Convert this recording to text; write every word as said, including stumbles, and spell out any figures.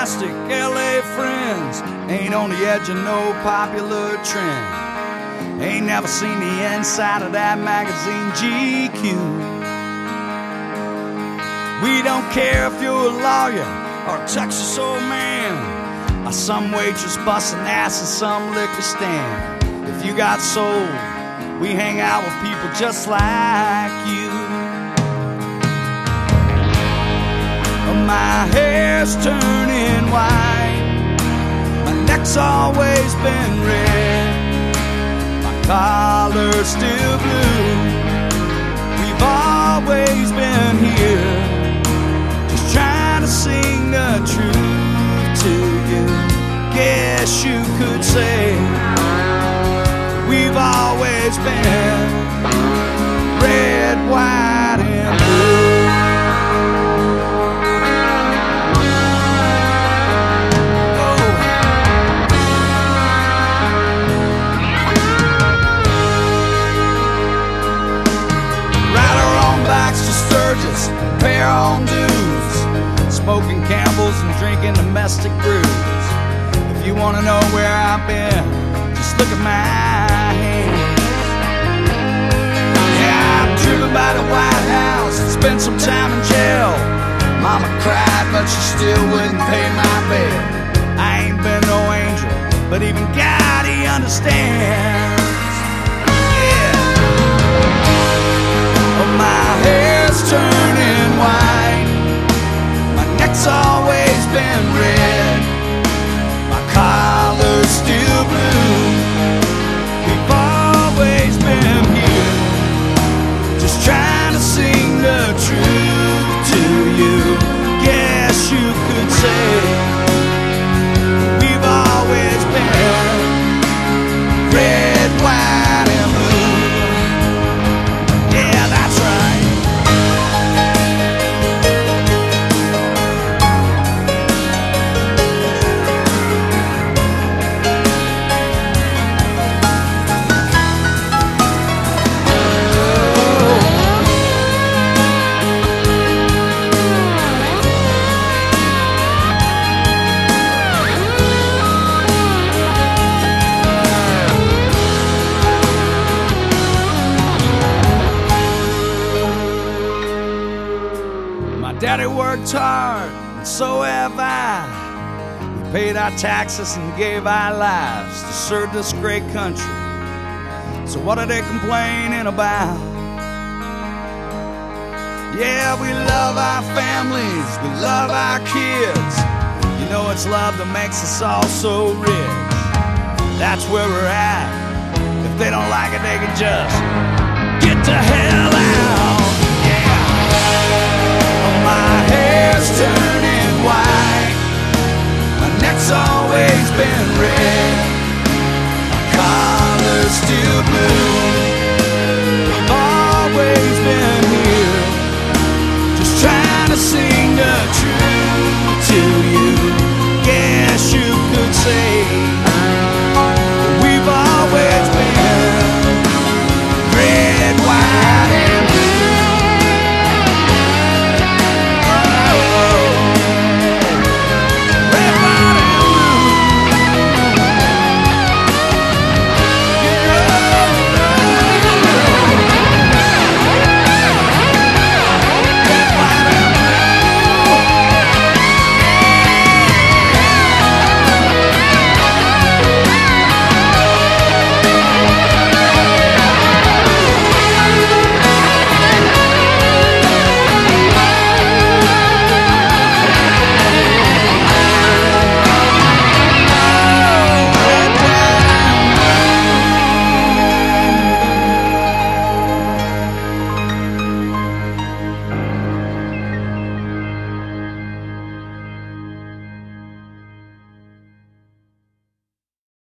plastic L A friends. Ain't on the edge of no popular trend. Ain't never seen the inside of that magazine G Q. We don't care if you're a lawyer or a Texas old man, or some waitress busting ass in some liquor stand. If you got soul, we hang out with people just like you. My hair's turning white, my neck's always been red, my collar's still blue. We've always been here, just trying to sing the truth to you. Guess you could say we've always been red, white, and blue. Pay our own dues, smoking Campbell's and drinking domestic brews. If you want to know where I've been, just look at my hands. Yeah, I'm driven by the White House, spent some time in jail. Mama cried, but she still wouldn't pay my bail. I ain't been no angel, but even God, He understands. Yeah. Oh, my hair's turning white, my neck's always been red, my collar's still blue. We've always been here, just trying to sing the truth to you. Guess you could say we've always been red, white, and blue. Yeah, that's right. Daddy worked hard, and so have I. We paid our taxes and gave our lives to serve this great country. So what are they complaining about? Yeah, we love our families, we love our kids. You know it's love that makes us all so rich. That's where we're at. If they don't like it, they can just get the hell out. My hair's turning white, my neck's always been